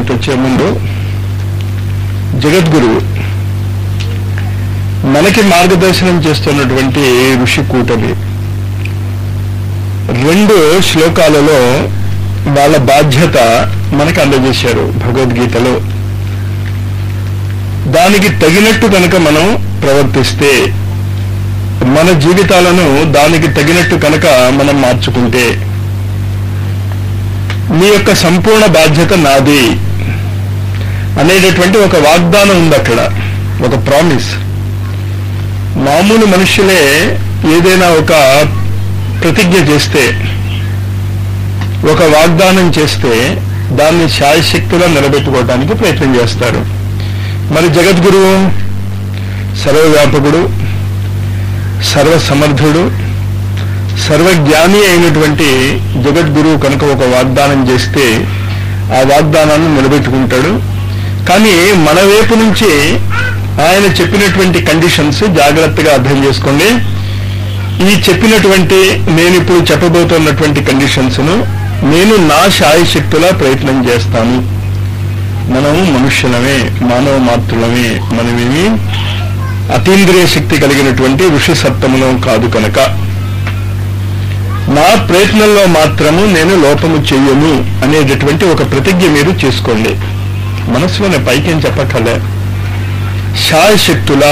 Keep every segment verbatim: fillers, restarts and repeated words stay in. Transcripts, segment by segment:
సంగతి వచ్చే ముందు జగద్గురువు మనకి మార్గదర్శనం చేస్తున్నటువంటి ఋషి కూటమి రెండు శ్లోకాలలో వాళ్ళ బాధ్యత మనకు అందజేశారు భగవద్గీతలో. దానికి తగినట్టు కనుక మనం ప్రవర్తిస్తే, మన జీవితాలను దానికి తగినట్టు కనుక మనం మార్చుకుంటే, మీ యొక్క సంపూర్ణ బాధ్యత నాది అనేటటువంటి ఒక వాగ్దానం ఉంది అక్కడ, ఒక ప్రామిస్. మామూలు మనుషులే ఏదైనా ఒక ప్రతిజ్ఞ చేస్తే, ఒక వాగ్దానం చేస్తే దాన్ని శాయశక్తిగా నిలబెట్టుకోవడానికి ప్రయత్నం చేస్తారు. మరి జగద్గురువు సర్వవ్యాపకుడు, సర్వసమర్థుడు, సర్వజ్ఞాని అయినటువంటి జగద్గురువు కనుక ఒక వాగ్దానం చేస్తే ఆ వాగ్దానాన్ని నిలబెట్టుకుంటాడు. కానీ మన వైపు నుంచి ఆయన చెప్పినటువంటి కండిషన్స్ జాగ్రత్తగా అర్థం చేసుకోండి. ఈ చెప్పినటువంటి నేను ఇప్పుడు చెప్పబోతున్నటువంటి కండిషన్స్ను నేను నా శాయశక్తులా ప్రయత్నం చేస్తాను. మనము మనుష్యులమే, మానవ మాతృలమే, మనమేమి అతీంద్రియ శక్తి కలిగినటువంటి ఋషి సప్తములం కాదు కనుక నా ప్రయత్నంలో మాత్రము నేను లోపము చెయ్యను అనేటటువంటి ఒక ప్రతిజ్ఞ మీరు చేసుకోండి. మనసులోనే పైకేం చెప్పక్కర్లే. శాయశక్తుల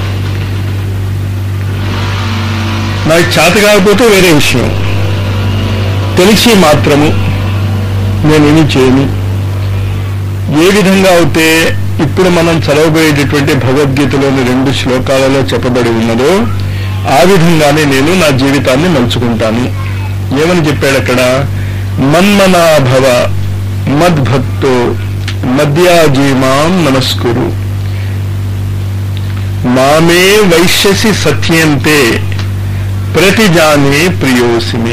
నాకు చేత కాకపోతే వేరే విషయం, తెలిసి మాత్రము నేనేమి చేయను. ఏ విధంగా అయితే ఇప్పుడు మనం చదవబోయేటటువంటి భగవద్గీతలోని రెండు శ్లోకాలలో చెప్పబడి ఉన్నదో ఆ విధంగానే నేను నా జీవితాన్ని మలుచుకుంటాను. ఏమని చెప్పాడు అక్కడ? మన్మనాభవ మద్భక్తో మద్యాజీమాం నమస్కురు మామే వైశ్యసి సత్యంతే ప్రతిజానే ప్రియోసిమి.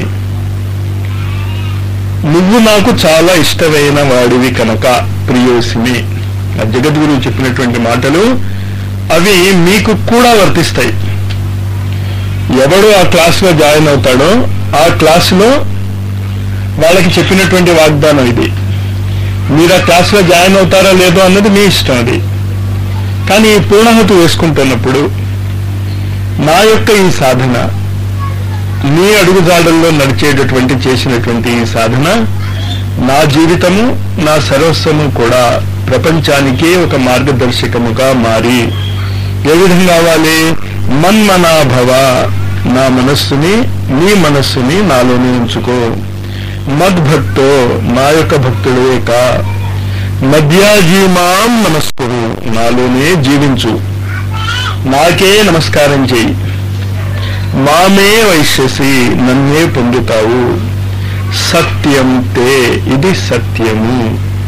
నువ్వు నాకు చాలా ఇష్టమైన వాడివి కనుక ప్రియోసిమి. ఆ జగద్గురువు చెప్పినటువంటి మాటలు అవి మీకు కూడా వర్తిస్తాయి. ఎవడు ఆ క్లాసులో జాయిన్ అవుతాడో ఆ క్లాసులో వాళ్ళకి చెప్పినటువంటి వాగ్దానం ఇది. మీరు ఆ క్లాసులో జాయిన్ అవుతారా లేదో అన్నది మీ ఇష్టం. అది కానీ పూర్ణాహుతి వేసుకుంటున్నప్పుడు నా యొక్క ఈ సాధన, నీ అడుగుజాడల్లో నడిచేటటువంటి చేసినటువంటి ఈ సాధన నా జీవితము, నా సర్వస్వము కూడా ప్రపంచానికే ఒక మార్గదర్శకముగా మారి ఏ విధంగా అవ్వాలి? మన్మనాభవ, నా మనస్సుని నీ మనస్సుని నాలోనే ఉంచుకో. మద్భక్తో, నా యొక్క భక్తుడే కా. మద్యాజీమాం నమస్కురు, నాలోనే జీవించు, నాకే నమస్కారం చేయి. మామే వైశ్యసి, నన్నే పొందుతావు. సత్యం తే, ఇది సత్యము.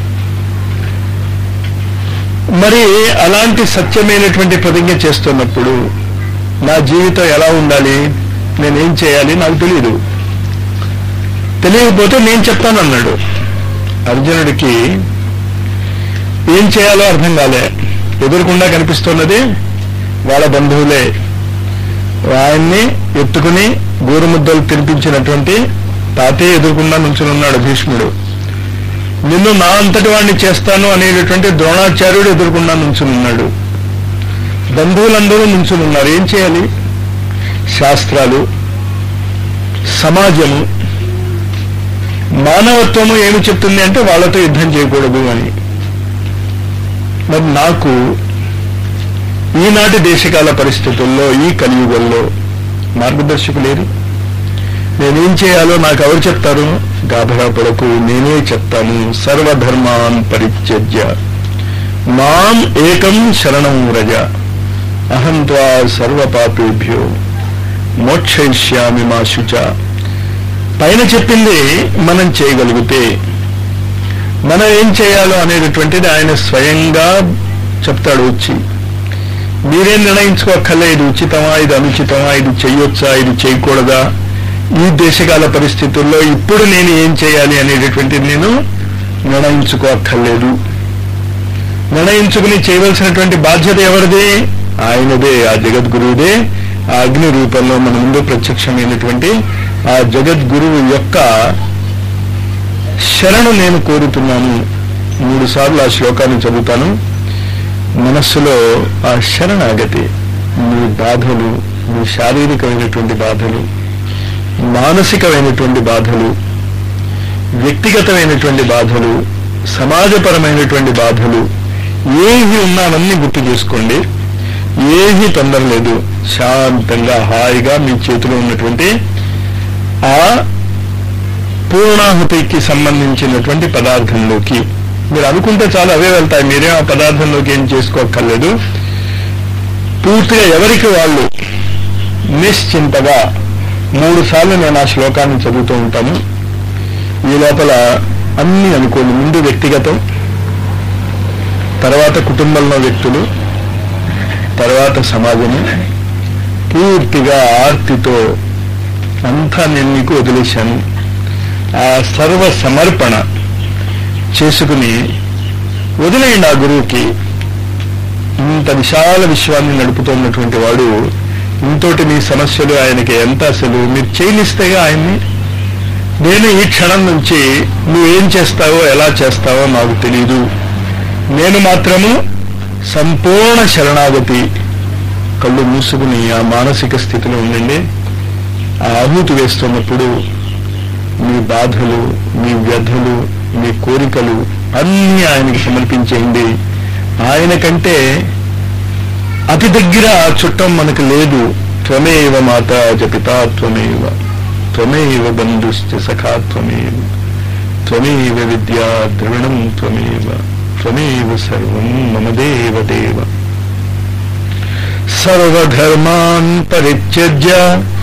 మరి అలాంటి సత్యమైనటువంటి ప్రతిజ్ఞ చేస్తున్నప్పుడు నా జీవితం ఎలా ఉండాలి, నేనేం చేయాలి నాకు తెలియదు. తెలియకపోతే నేను చెప్తాను అన్నాడు. అర్జునుడికి ఏం చేయాలో అర్థం కాలే. ఎదురుకుండా కనిపిస్తున్నది వాళ్ళ బంధువులే. ఆయన్ని ఎత్తుకుని గోరుముద్దలు తినిపించినటువంటి తాతే ఎదురుకుండా నుంచునున్నాడు భీష్ముడు. నిన్ను నా అంతటి వాడిని చేస్తాను అనేటటువంటి ద్రోణాచార్యుడు ఎదురుకుండా నుంచునున్నాడు. బంధువులందరూ నుంచునున్నారు. ఏం చేయాలి? శాస్త్రాలు, సమాజము, మానవత్వము ఏమి చెప్తుంది అంటే వాళ్ళతో యుద్ధం చేయకూడదు అని. మరి నాకు ఈనాటి దేశకాల పరిస్థితుల్లో, ఈ కలియుగంలో మార్గదర్శకులేరు. నేనేం చేయాలో నాకు ఎవరు చెప్తారు? గాభరా పడకు, నేనే చెప్తాను. సర్వధర్మాన్ పరిత్యజ్య మాం ఏకం శరణం వ్రజ అహం త్వా సర్వపాపేభ్యో మోక్షయిష్యామి మా శుచ. పైన చెప్పింది మనం చేయగలిగితే మనం ఏం చేయాలో అనేటటువంటిది ఆయన స్వయంగా చెప్తాడు వచ్చి. మీరేం నిర్ణయించుకోక్కర్లే, ఇది ఉచితమా, ఇది అనుచితమా, ఇది చెయ్యొచ్చా, ఇది చేయకూడదా, ఈ దేశకాల పరిస్థితుల్లో ఇప్పుడు నేను ఏం చేయాలి అనేటటువంటిది నేను నిర్ణయించుకోక్కర్లేదు. నిర్ణయించుకుని చేయవలసినటువంటి బాధ్యత ఎవరిది? ఆయనదే, ఆ జగద్గురువుదే. ఆ అగ్ని రూపంలో మన ముందు ప్రత్యక్షమైనటువంటి ఆ జగద్గురువు యొక్క శరణు నేను కోరుతున్నాను. మూడు సార్లు ఆ శ్లోకాన్ని చదువుతాను. మనస్సులో ఆ శరణాగతి, మీ బాధలు, మీ శారీరకమైనటువంటి బాధలు, మానసికమైనటువంటి బాధలు, వ్యక్తిగతమైనటువంటి బాధలు, సమాజపరమైనటువంటి బాధలు ఏవి ఉన్నానన్నీ గుర్తు చేసుకోండి. ఏమీ తొందర లేదు. శాంతంగా హాయిగా మీ చేతిలో ఉన్నటువంటి ఆ పూర్ణాహుతికి సంబంధించినటువంటి పదార్థంలోకి మీరు అనుకుంటే చాలా అవే వెళ్తాయి. మీరే ఆ పదార్థంలోకి ఏం చేసుకోక్కర్లేదు. పూర్తిగా ఎవరికి వాళ్ళు నిశ్చింతగా మూడు సార్లు నేను ఆ శ్లోకాన్ని చదువుతూ ఉంటాను. ఈ లోపల అన్ని అనుకోండి. ముందు వ్యక్తిగతం, తర్వాత కుటుంబంలో వ్యక్తులు, తర్వాత సమాజము. పూర్తిగా ఆర్తితో అంతా నేను మీకు వదిలేశాను. ఆ సర్వ సమర్పణ చేసుకుని వదిలేయండి ఆ గురువుకి. ఇంత విశాల విశ్వాన్ని నడుపుతున్నటువంటి వాడు, ఇంతోటి మీ సమస్యలు ఆయనకి ఎంత అసలు మీరు చేయనిస్తేగా ఆయన్ని. నేను ఈ క్షణం నుంచి నువ్వేం చేస్తావో ఎలా చేస్తావో నాకు తెలీదు, నేను మాత్రము సంపూర్ణ శరణాగతి. కళ్ళు మూసుకుని ఆ మానసిక స్థితిలో ఉండండి. ఆ ఆహుతి వేస్తున్నప్పుడు మీ బాధలు, మీ వ్యధలు, మీ కోరికలు అన్నీ ఆయనకి సమర్పించేయండి. ఆయన కంటే అతి దగ్గర చుట్టం మనకు లేదు. త్వమేవ మాత జపితా త్వమేవ, త్వమేవ బంధుశ్చ సఖా త్వమేవ, త్వమేవ విద్యా ద్రవిణం త్వమేవ, త్వమేవ సర్వం మమ దేవ దేవ. సర్వధర్మాన్ పరిత్యజ్య